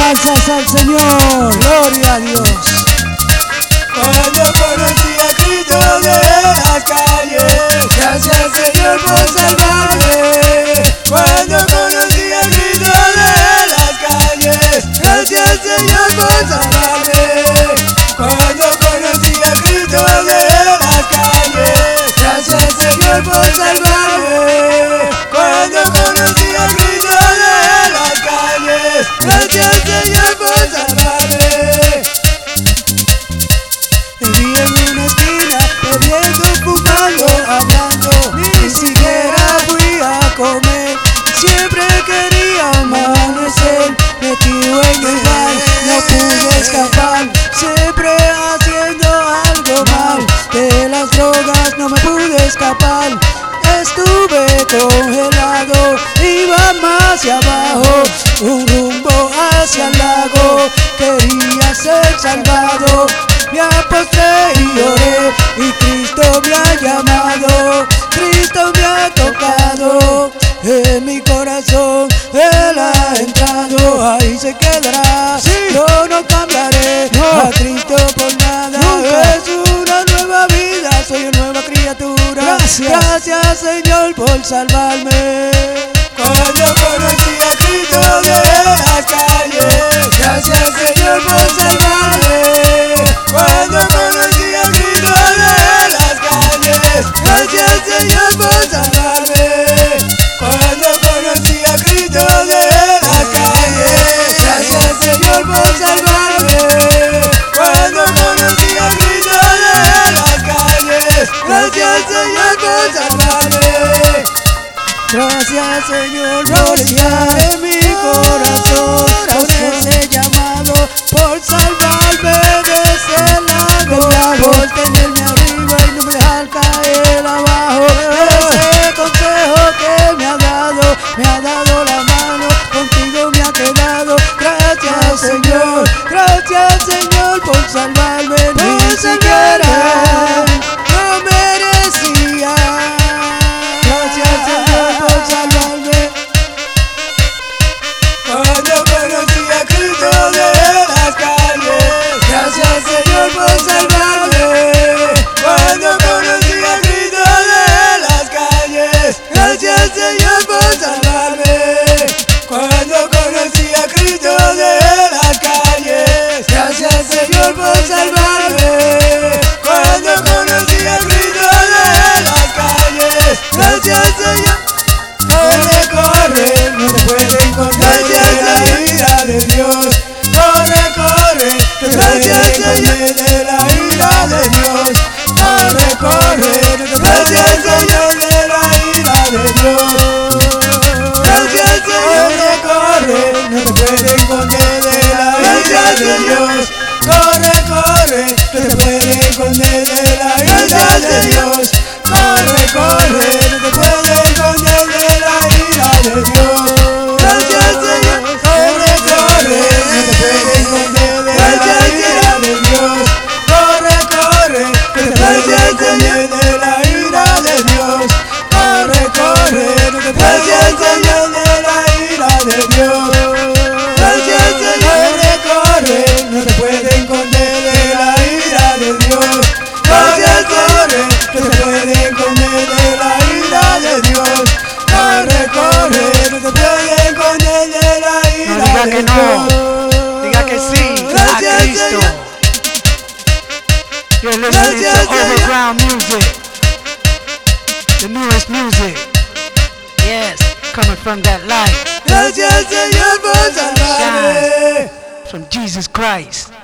alabanzas al Señor, gloria a Dios. Cuando conocí a Cristo de las calles, gracias Señor por salvarme. Cuando conocí a Cristo de las calles, gracias Señor por salvarme. Cuando conocí a Cristo de las calles, gracias Señor por salvarme. Cuando conocí a Cristo de las calles, gracias Señor por salvarme. Me vi en una esquina, bebiendo, fumando, hablando, ni siquiera fui a comer. Siempre quería amanecer, metido en el bar, no pude escapar. Siempre haciendo algo mal, de las drogas no me pude escapar. Estuve congelado, iba más hacia abajo, un rumbo hacia el lago. Quería ser salvado, me aposté y lloré, y Cristo me ha llamado, Cristo me ha tocado, en mi corazón Él ha entrado, ahí se quedará, yo no cambiaré a Cristo por nada, es una nueva vida, soy una nueva criatura, gracias Señor por salvarme. Cuando conocí a Cristo de las calles, gracias Señor por salvarme. Cuando conocí a Cristo de las calles, gracias Señor por salvarme. Cuando conocí a Cristo de las calles, gracias Señor por salvarme. Cuando conocí a Cristo de las calles, gracias Señor por salvarme. Gracias Señor por estar en mi corazón, por ese llamado, por salvarme de ese lago, por tenerme arriba y no me dejar caer abajo. Ese consejo que me ha dado la mano, contigo me ha quedado. Gracias Señor por salvarme, ni siquiera no merecía. Gracias Señor por salvarme. Cuando conocí a Cristo de las calles, gracias Señor por salvarme. Cuando conocí a Cristo de las calles, gracias Señor por salvarme. Cuando conocí a Cristo de las calles, gracias Señor por salvarme. Cuando conocí a Cristo de las calles, gracias Señor. Corre, corre, no te puedes encontrar de la ira de Dios. Corre, corre, no te puedes esconder de la ira de Dios. Corre, corre, no te puedes esconder de la ira de Dios. Gracias Señor, corre, no te puedes esconder de la ira de Dios. Corre, corre, no te puedes esconder de la ira de Dios. Corre, corre, no te puedes esconder de la ira de Dios. Gracias Señor, corre, corre, no te puedes esconder de la ira de Dios. Corre, corre, no te puedes esconder de la ira de Dios. Corre, corre, no te puedes esconder de la ira de Dios. Gracias Señor, corre, no te puedes esconder de la ira de Dios. Gracias, corre, no te puedes esconder de la ira de Dios. Corre, corre, no te puedes esconder de la ira de Dios. Diga que sí, a Cristo. You're listening to Overground Music, the newest music. Yes, coming from that light. Gracias Señor por salvarme. From Jesus Christ.